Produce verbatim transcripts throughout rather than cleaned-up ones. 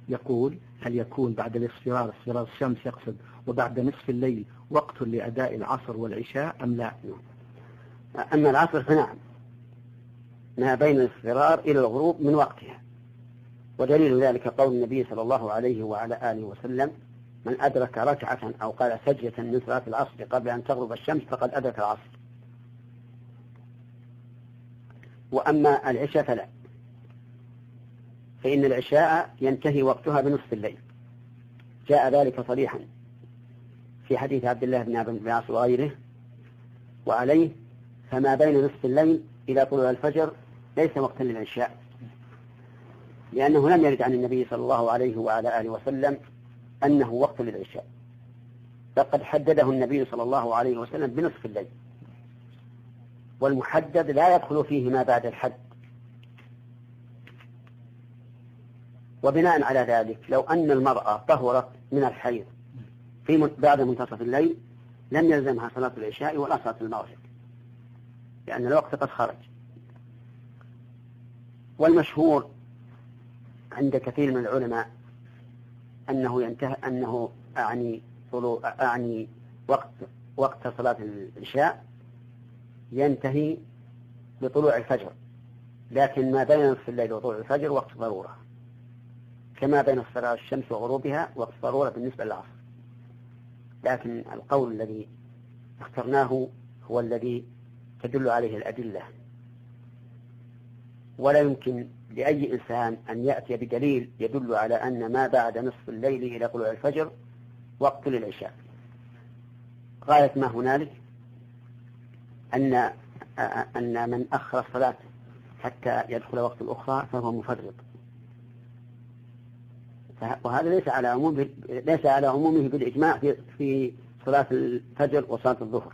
يقول هل يكون بعد الاصفرار اصفرار الشمس يقصد وبعد نصف الليل وقت لأداء العصر والعشاء أم لا؟ أما العصر فنعم، ما بين الاصفرار إلى الغروب من وقتها، ودليل ذلك قول النبي صلى الله عليه وعلى آله وسلم: من أدرك ركعة أو قال سجدة من صلاة العصر قبل أن تغرب الشمس فقد أدرك العصر. وأما العشاء فلا، فإن العشاء ينتهي وقتها بنصف الليل، جاء ذلك صريحا في حديث عبد الله بن عبد العاص وغيره. وعليه فما بين نصف الليل إلى طلوع الفجر ليس وقتا للعشاء، لأنه لم يرد عن النبي صلى الله عليه وعلى آله وسلم أنه وقت للعشاء، فقد حدده النبي صلى الله عليه وسلم بنصف الليل، والمحدد لا يدخل فيه ما بعد الحد. وبناء على ذلك لو أن المرأة طهرت من الحيض في بعد منتصف الليل لم يلزمها صلاة العشاء ولا صلاة المغرب، لأن الوقت قد خرج. والمشهور عند كثير من العلماء أنه ينتهي أنه أعني طلوع أعني وقت وقت صلاة العشاء ينتهي بطلوع الفجر، لكن ما بين نصف الليل وطلوع الفجر وقت ضرورة، كما بين اصفرار الشمس وغروبها وقت ضرورة بالنسبة للعصر. لكن القول الذي اخترناه هو الذي تدل عليه الأدلة، ولا يمكن لأي إنسان أن يأتي بدليل يدل على أن ما بعد نصف الليل إلى طلوع الفجر وقت للعشاء. غاية ما هنالك أن أن من أخر الصلاة حتى يدخل وقت الأخرى فهو مفرط، وهذا ليس على عمومه ليس على عمومه بالإجماع في في صلاة الفجر وصلاة الظهر،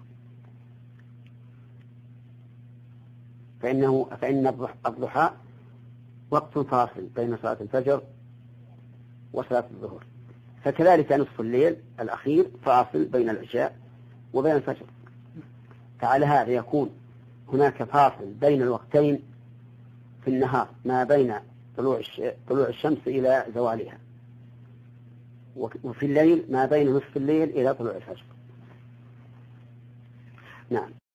فإنه فإن الضحى وقت فاصل بين صلاة الفجر وصلاة الظهر، فكذلك نصف الليل الأخير فاصل بين العشاء وبين الفجر. فعلى هذا يكون هناك فاصل بين الوقتين في النهار ما بين طلوع طلوع الشمس إلى زوالها، وفي الليل ما بين نصف الليل إلى طلوع الفجر. نعم.